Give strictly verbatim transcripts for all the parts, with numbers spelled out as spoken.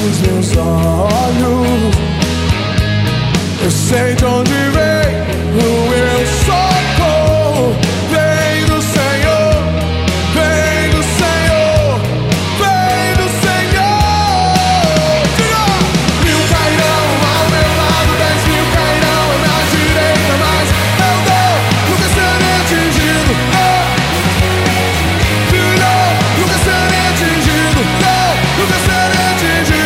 os meus olhos, eu sei de onde vem o meu socorro. Vem do Senhor, vem do Senhor, vem do Senhor. Diga! Mil cairão ao meu lado, dez mil cairão à minha direita, mas eu não, nunca serei atingido. Não, filho, nunca serei atingido. Não, nunca serei atingido.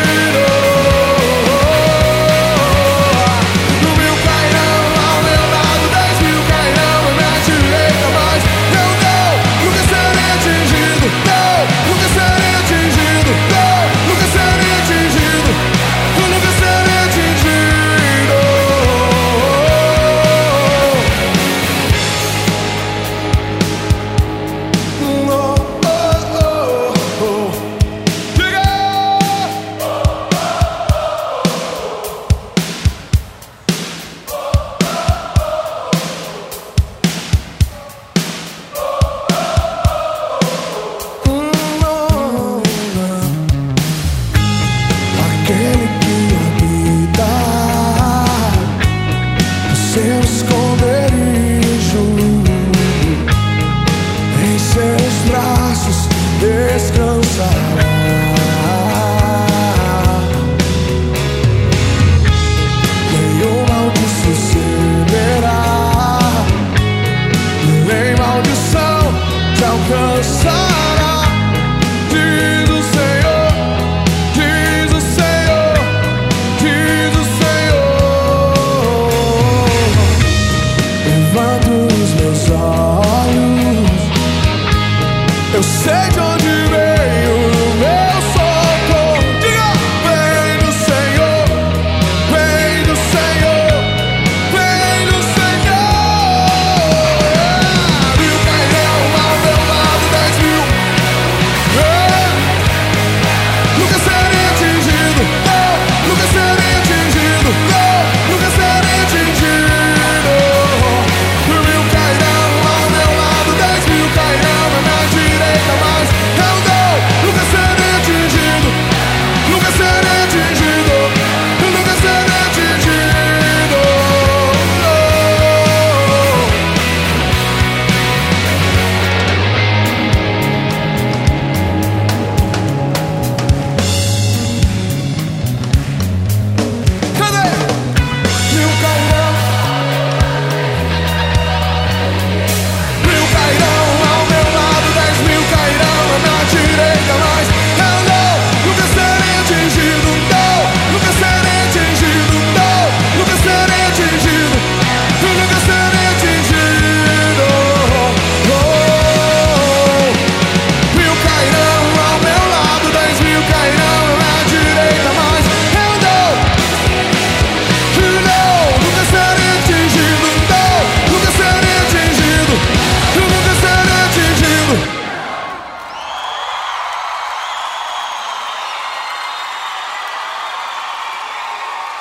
Mil cairão ao meu lado, dez mil cairão à minha direita, mas eu não, nunca serei atingido. Não, nunca serei atingido. Não, nunca serei atingido. Eu nunca serei atingido. Oh, oh, oh, oh. Diga! Aquele que habita no seu esconderijo, em seus braços descansará. Nenhum mal te sucederá, nem maldição te alcançará. Diz o Senhor, diz o Senhor, diz o Senhor. Levanto os meus olhos, eu sei